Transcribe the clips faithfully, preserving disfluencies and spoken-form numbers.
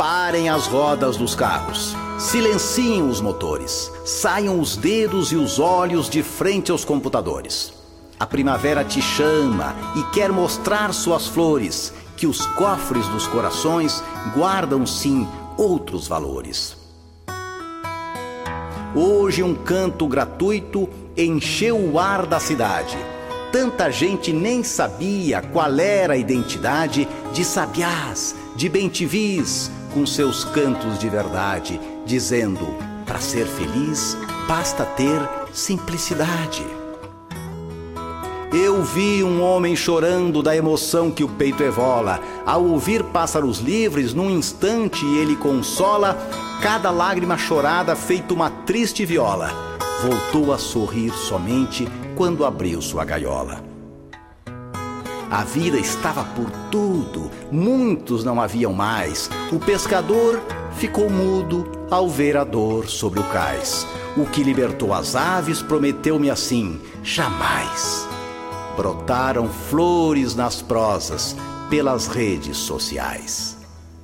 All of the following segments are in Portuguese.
Parem as rodas dos carros, silenciem os motores, saiam os dedos e os olhos de frente aos computadores. A primavera te chama e quer mostrar suas flores, que os cofres dos corações guardam sim outros valores. Hoje um canto gratuito encheu o ar da cidade. Tanta gente nem sabia qual era a identidade de sabiás, de bem-te-vis, com seus cantos de verdade, dizendo, para ser feliz, basta ter simplicidade. Eu vi um homem chorando da emoção que o peito evola. Ao ouvir Pássaros Livres, num instante ele consola cada lágrima chorada feito uma triste viola. Voltou a sorrir somente quando abriu sua gaiola. A vida estava por tudo, muitos não haviam mais. O pescador ficou mudo ao ver a dor sobre o cais. O que libertou as aves prometeu-me assim, jamais. Brotaram flores nas prosas pelas redes sociais.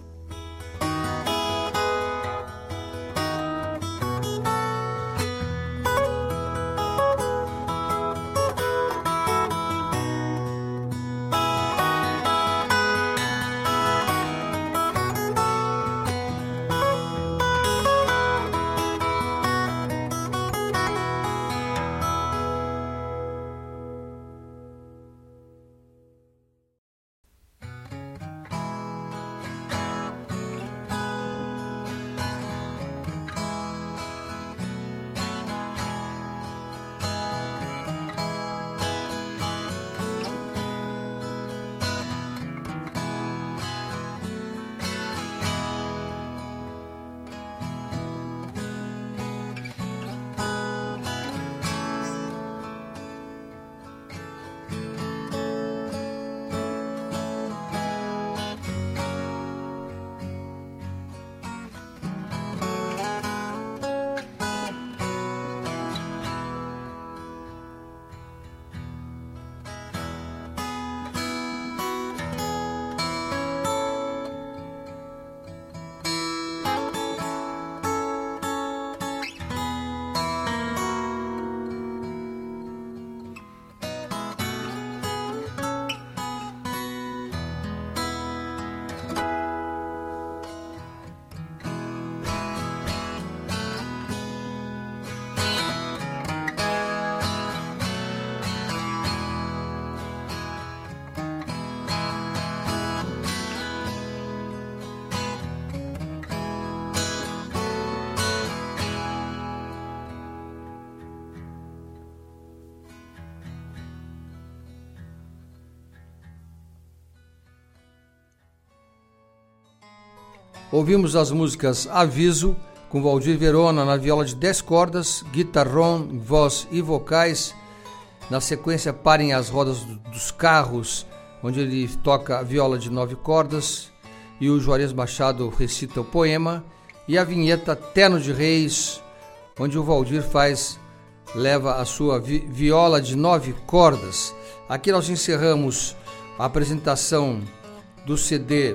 Ouvimos as músicas Aviso, com Valdir Verona na viola de dez cordas, guitarrão, voz e vocais. Na sequência, Parem as Rodas dos Carros, onde ele toca a viola de nove cordas e o Juarez Machado recita o poema. E a vinheta Terno de Reis, onde o Valdir faz, leva a sua vi- viola de nove cordas. Aqui nós encerramos a apresentação do C D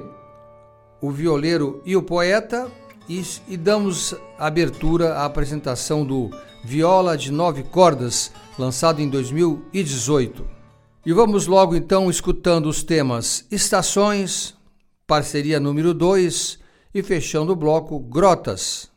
O Violeiro e o Poeta e, e damos abertura à apresentação do Viola de Nove Cordas, lançado em dois mil e dezoito. E vamos logo então escutando os temas Estações, parceria número dois e fechando o bloco Grotas.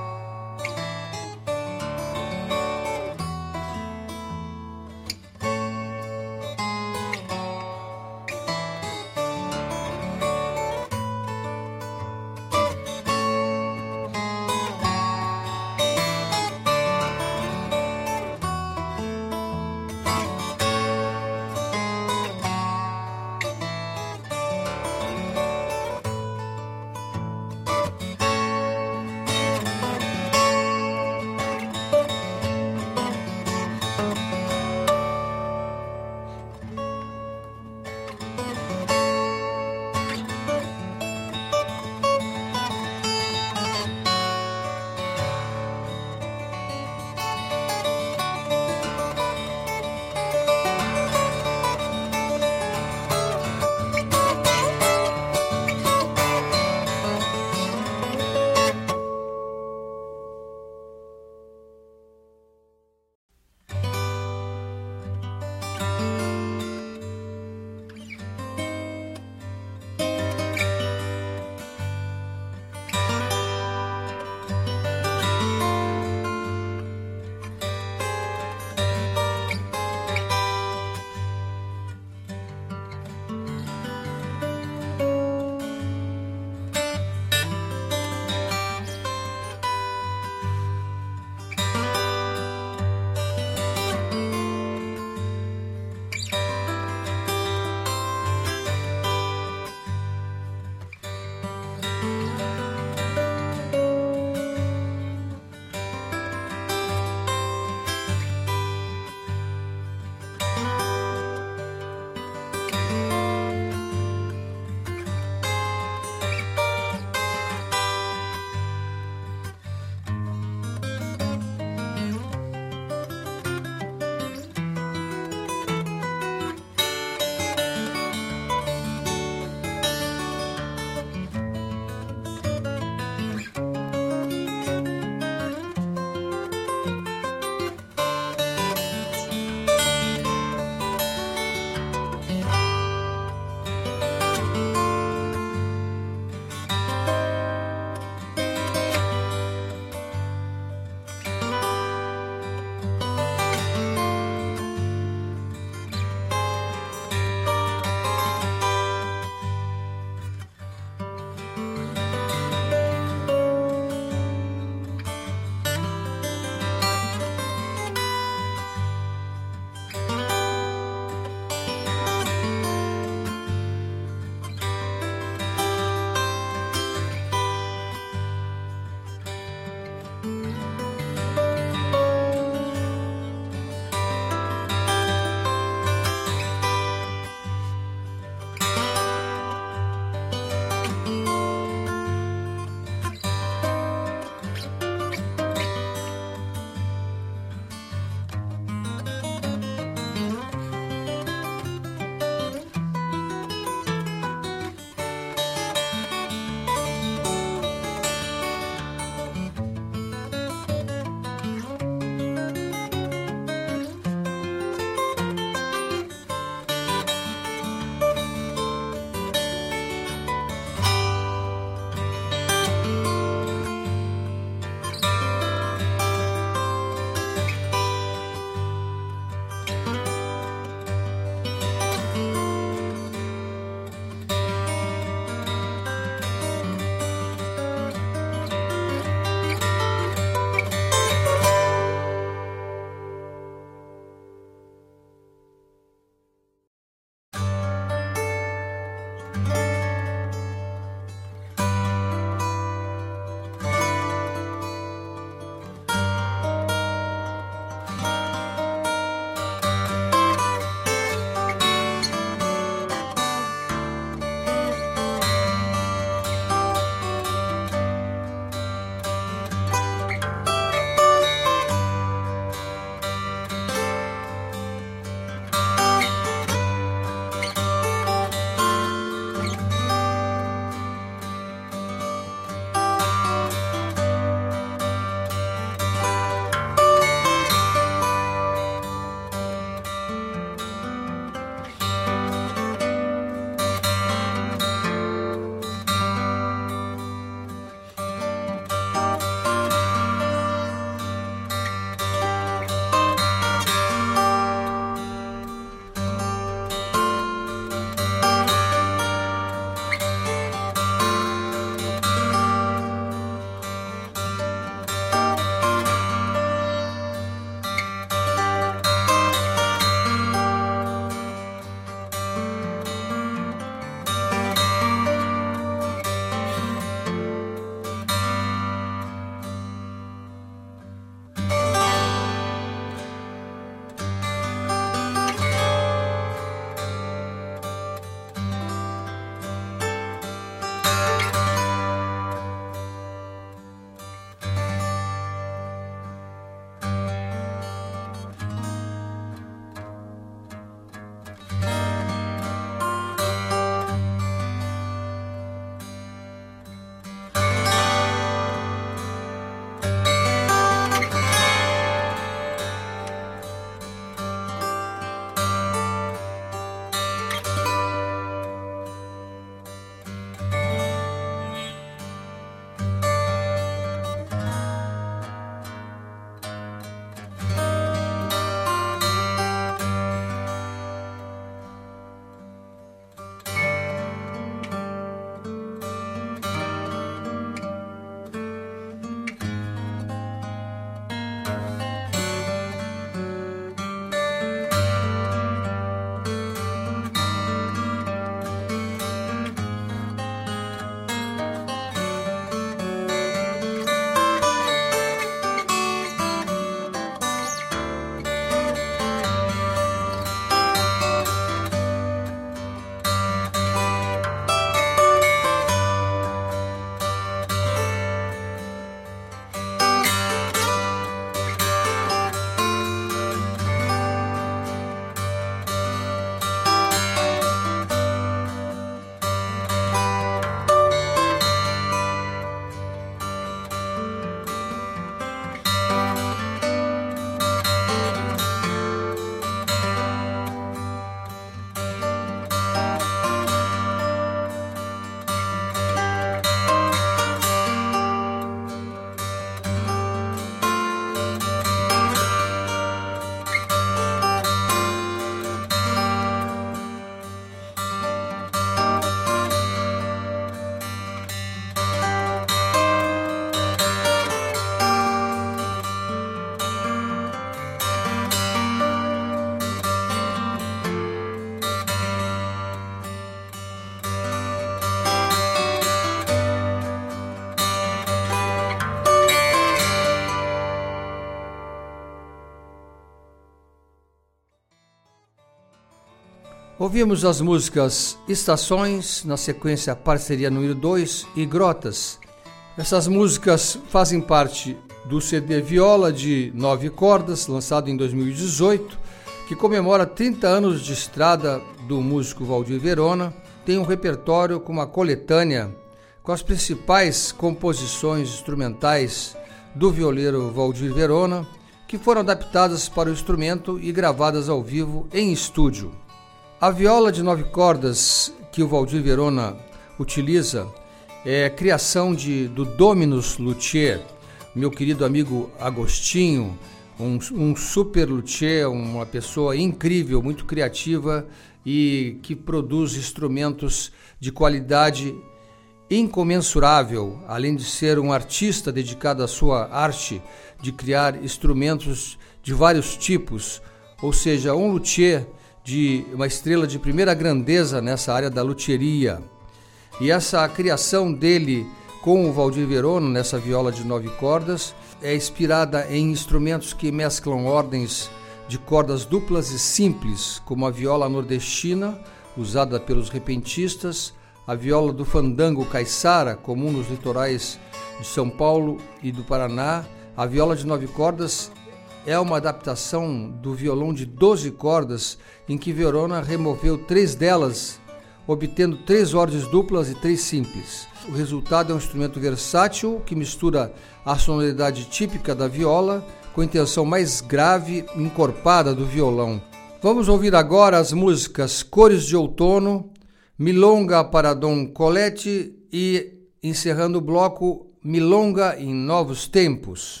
Ouvimos as músicas Estações, na sequência Parceria número dois e Grotas. Essas músicas fazem parte do C D Viola de nove cordas, lançado em dois mil e dezoito, que comemora trinta anos de estrada do músico Valdir Verona. Tem um repertório com uma coletânea com as principais composições instrumentais do violeiro Valdir Verona, que foram adaptadas para o instrumento e gravadas ao vivo em estúdio. A viola de nove cordas que o Valdir Verona utiliza é criação de, do Dominus Luthier, meu querido amigo Agostinho, um, um super luthier, uma pessoa incrível, muito criativa e que produz instrumentos de qualidade incomensurável, além de ser um artista dedicado à sua arte de criar instrumentos de vários tipos, ou seja, um luthier de uma estrela de primeira grandeza nessa área da luthieria. E essa criação dele com o Valdir Verona, nessa viola de nove cordas, é inspirada em instrumentos que mesclam ordens de cordas duplas e simples, como a viola nordestina, usada pelos repentistas, a viola do fandango caiçara, comum nos litorais de São Paulo e do Paraná. A viola de nove cordas é uma adaptação do violão de doze cordas, em que Verona removeu três delas, obtendo três ordens duplas e três simples. O resultado é um instrumento versátil que mistura a sonoridade típica da viola com a intenção mais grave e encorpada do violão. Vamos ouvir agora as músicas Cores de Outono, Milonga para Dom Colette e, encerrando o bloco, Milonga em Novos Tempos.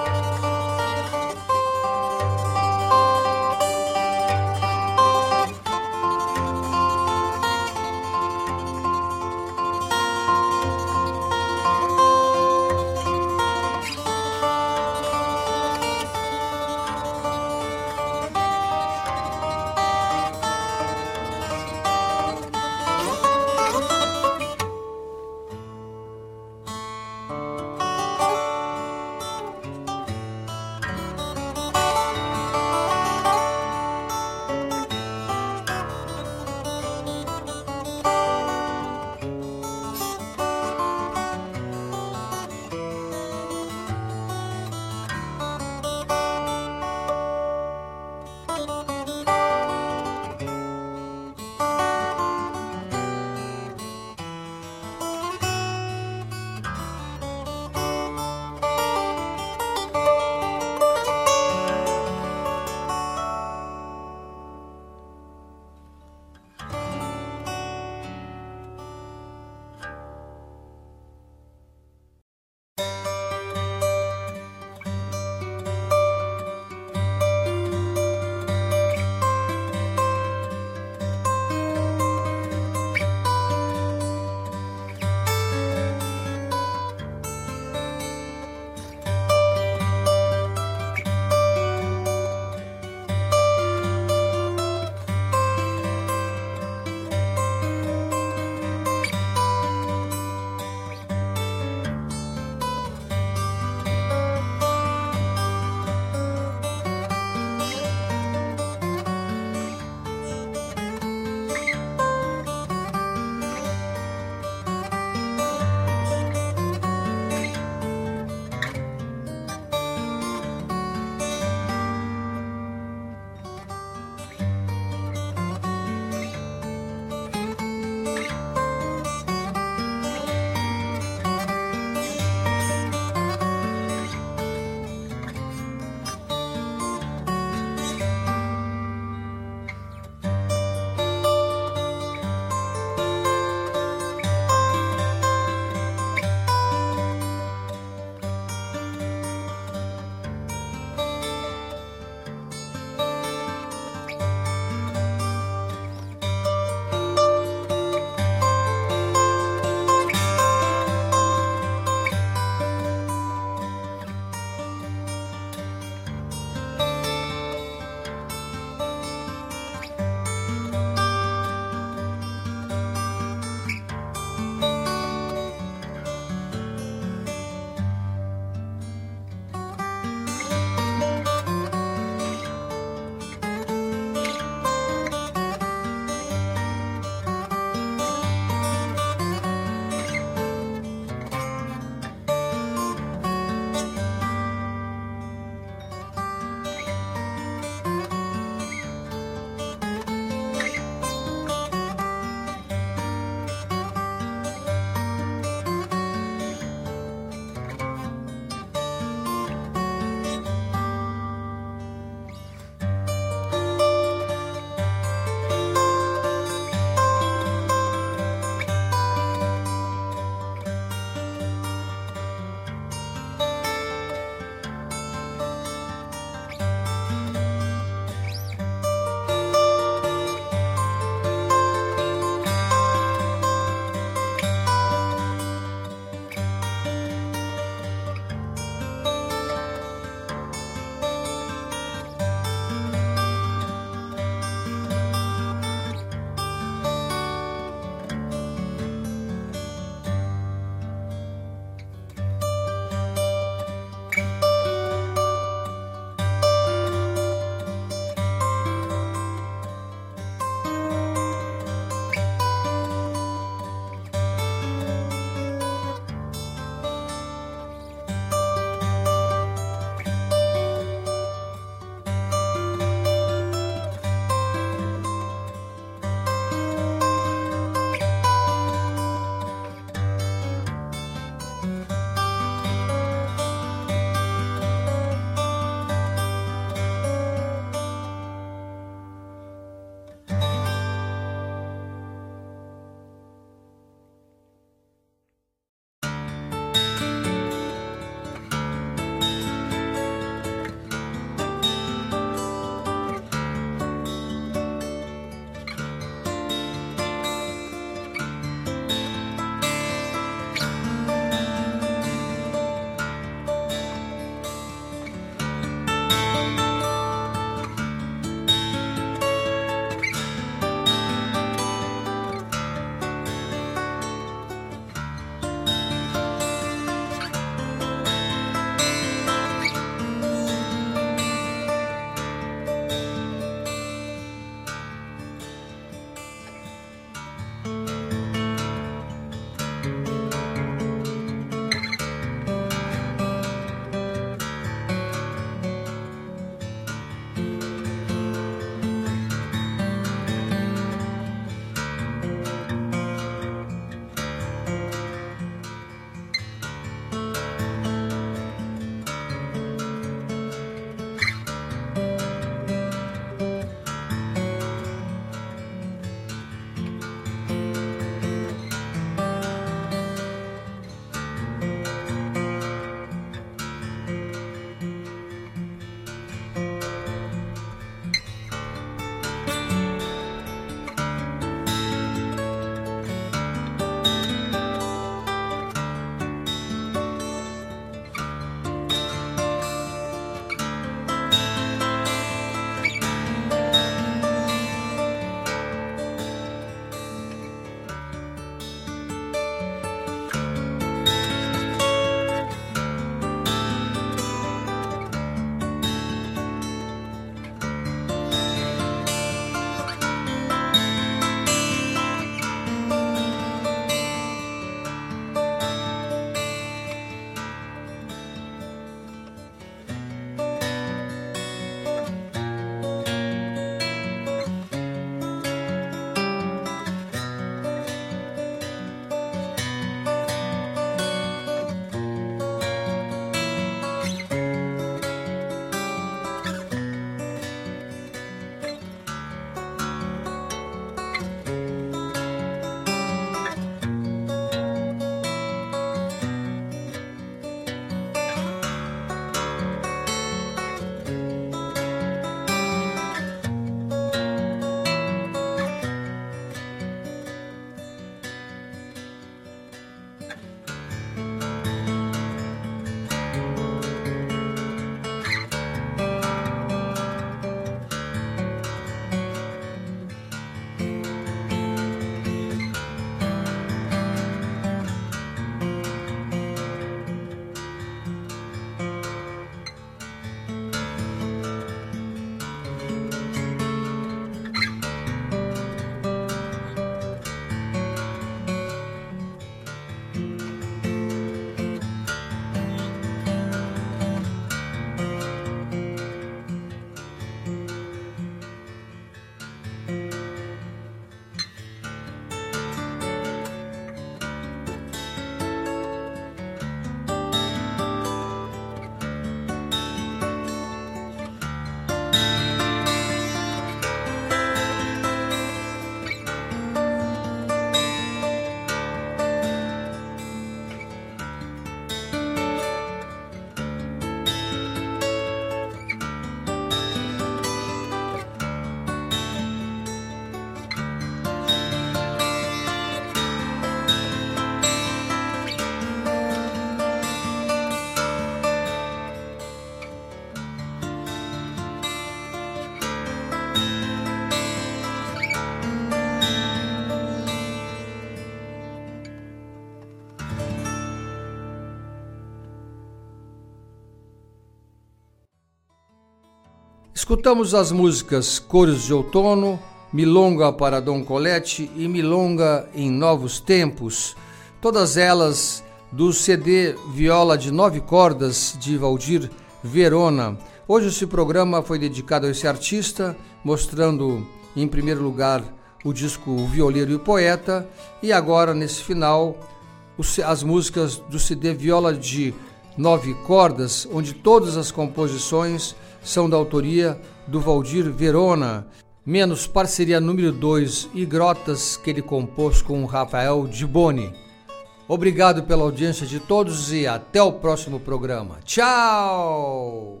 Escutamos as músicas Cores de Outono, Milonga para Dom Colette e Milonga em Novos Tempos, todas elas do C D Viola de Nove Cordas de Valdir Verona. Hoje esse programa foi dedicado a esse artista, mostrando em primeiro lugar o disco O Violeiro e o Poeta e agora nesse final as músicas do C D Viola de Nove Cordas, onde todas as composições são da autoria do Valdir Verona, menos parceria número dois e Grotas, que ele compôs com Rafael Diboni. Obrigado pela audiência de todos e até o próximo programa. Tchau!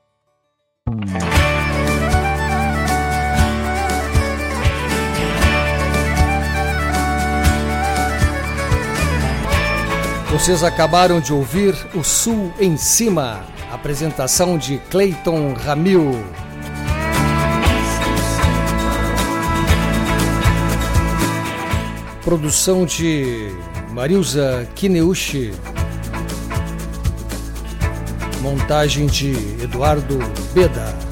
Vocês acabaram de ouvir O Sul em Cima. Apresentação de Cleiton Ramil. Produção de Marilza Kineuchi. Montagem de Eduardo Beda.